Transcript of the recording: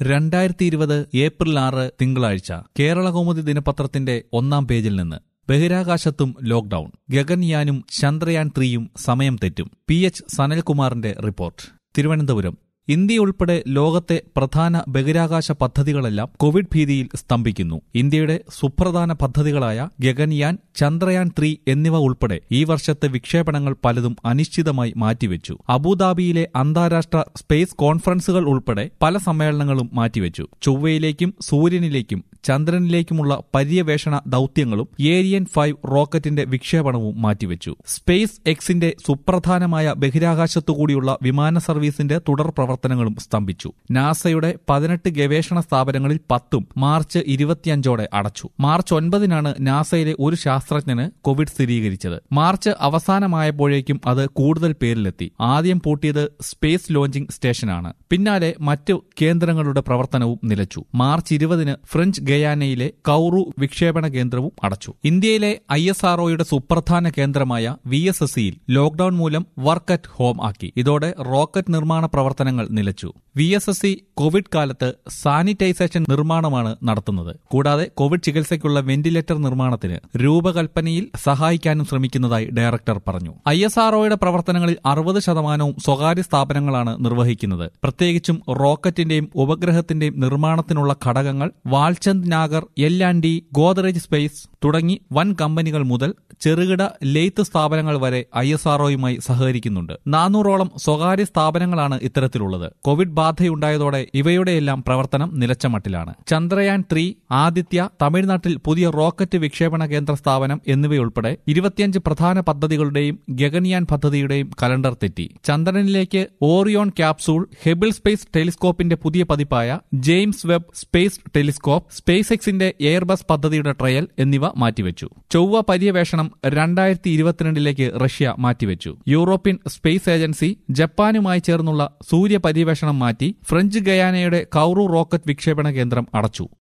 2020 April 6 തിങ്കളാഴ്ച കേരളകൗമുദി ദിനപത്രത്തിന്റെ ഒന്നാം പേജിൽ നിന്ന് ബഹിരാകാശത്തും ലോക്ഡൌൺ. ഗഗൻയാനും ചന്ദ്രയാൻ 3യും സമയം തെറ്റും. PH സനൽകുമാറിന്റെ റിപ്പോർട്ട്. തിരുവനന്തപുരം. ഇന്ത്യ ഉൾപ്പെടെ ലോകത്തെ പ്രധാന ബഹിരാകാശ പദ്ധതികളെല്ലാം കോവിഡ് ഭീതിയിൽ സ്തംഭിക്കുന്നു. ഇന്ത്യയുടെ സുപ്രധാന പദ്ധതികളായ ഗഗൻയാൻ, ചന്ദ്രയാൻ 3 എന്നിവ ഉൾപ്പെടെ ഈ വർഷത്തെ വിക്ഷേപണങ്ങൾ പലതും അനിശ്ചിതമായി മാറ്റിവെച്ചു. അബുദാബിയിലെ അന്താരാഷ്ട്ര സ്പേസ് കോൺഫറൻസുകൾ ഉൾപ്പെടെ പല സമ്മേളനങ്ങളും മാറ്റിവെച്ചു. ചൊവ്വയിലേക്കും സൂര്യനിലേക്കും ചന്ദ്രനിലേക്കുമുള്ള പര്യവേഷണ ദൌത്യങ്ങളും ഏരിയൻ 5 റോക്കറ്റിന്റെ വിക്ഷേപണവും മാറ്റിവെച്ചു. സ്പേസ് എക്സിന്റെ സുപ്രധാനമായ ബഹിരാകാശത്തുകൂടിയുള്ള വിമാന സർവീസിന്റെ തുടർ പ്രവർത്തനങ്ങളും സ്തംഭിച്ചു. നാസയുടെ 18 ഗവേഷണ സ്ഥാപനങ്ങളിൽ 10ഉം മാർച്ച് 25ഓടെ അടച്ചു. മാർച്ച് 9-നാണ് നാസയിലെ ഒരു ശാസ്ത്രജ്ഞന് കോവിഡ് സ്ഥിരീകരിച്ചത്. മാർച്ച് അവസാനമായപ്പോഴേക്കും അത് കൂടുതൽ പേരിലെത്തി. ആദ്യം പൂട്ടിയത് സ്പേസ് ലോഞ്ചിംഗ് സ്റ്റേഷനാണ്. പിന്നാലെ മറ്റു കേന്ദ്രങ്ങളുടെ പ്രവർത്തനവും നിലച്ചു. മാർച്ച് 20-ന് ഫ്രഞ്ച് ഗയാനയിലെ കൌറു വിക്ഷേപണ കേന്ദ്രവും അടച്ചു. ഇന്ത്യയിലെ ISROയുടെ സുപ്രധാന കേന്ദ്രമായ VSSCയിൽ ലോക്ഡൌൺ മൂലം വർക്ക് അറ്റ് ഹോം ആക്കി. ഇതോടെ റോക്കറ്റ് നിർമ്മാണ പ്രവർത്തനങ്ങൾ നിലച്ചു. VSSC കോവിഡ് കാലത്ത് സാനിറ്റൈസേഷൻ നിർമ്മാണമാണ് നടത്തുന്നത്. കൂടാതെ കോവിഡ് ചികിത്സയ്ക്കുള്ള വെന്റിലേറ്റർ നിർമ്മാണത്തിന് രൂപകൽപ്പനയിൽ സഹായിക്കാനും ശ്രമിക്കുന്നതായി ഡയറക്ടർ പറഞ്ഞു. ISROയുടെ പ്രവർത്തനങ്ങളിൽ 60% സ്വകാര്യ സ്ഥാപനങ്ങളാണ് നിർവഹിക്കുന്നത്. പ്രത്യേകിച്ചും റോക്കറ്റിന്റെയും ഉപഗ്രഹത്തിന്റെയും നിർമ്മാണത്തിനുള്ള ഘടകങ്ങൾ വാൽചന്ദ് നാഗർ, L&T, ഗോദ്റേജ് സ്പേസ് തുടങ്ങി വൻ കമ്പനികൾ മുതൽ ചെറുകിട ലെയ്ത്ത് സ്ഥാപനങ്ങൾ വരെ ISROയുമായി സഹകരിക്കുന്നുണ്ട്. 400ഓളം സ്വകാര്യ സ്ഥാപനങ്ങളാണ് ഇത്തരത്തിലുള്ളത്. കോവിഡ് ബാധയുണ്ടായതോടെ ഇവയുടെയെല്ലാം പ്രവർത്തനം നിലച്ച മട്ടിലാണ്. ചന്ദ്രയാൻ 3, ആദിത്യ, തമിഴ്നാട്ടിൽ പുതിയ റോക്കറ്റ് വിക്ഷേപണ കേന്ദ്ര സ്ഥാപനം എന്നിവയുൾപ്പെടെ 25 പ്രധാന പദ്ധതികളുടെയും ഗഗൻയാൻ പദ്ധതിയുടെയും കലണ്ടർ തെറ്റി. ചന്ദ്രനിലേക്ക് ഓറിയോൺ ക്യാപ്സൂൾ, ഹെബിൾ സ്പേസ് ടെലിസ്കോപ്പിന്റെ പുതിയ പതിപ്പായ James Webb space telescope, space എക്സിന്റെ എയർബസ് പദ്ധതിയുടെ ട്രയൽ എന്നിവ മാറ്റിവെച്ചു. ചൊവ്വ പര്യവേഷണം 2022ലേക്ക് റഷ്യ മാറ്റിവെച്ചു. യൂറോപ്യൻ സ്പേസ് ഏജൻസി ജപ്പാനുമായി ചേർന്നുള്ള സൂര്യ പര്യവേഷണം മാറ്റി. ഫ്രഞ്ച് ഗയാനയുടെ കൌറു റോക്കറ്റ് വിക്ഷേപണ കേന്ദ്രം അടച്ചു.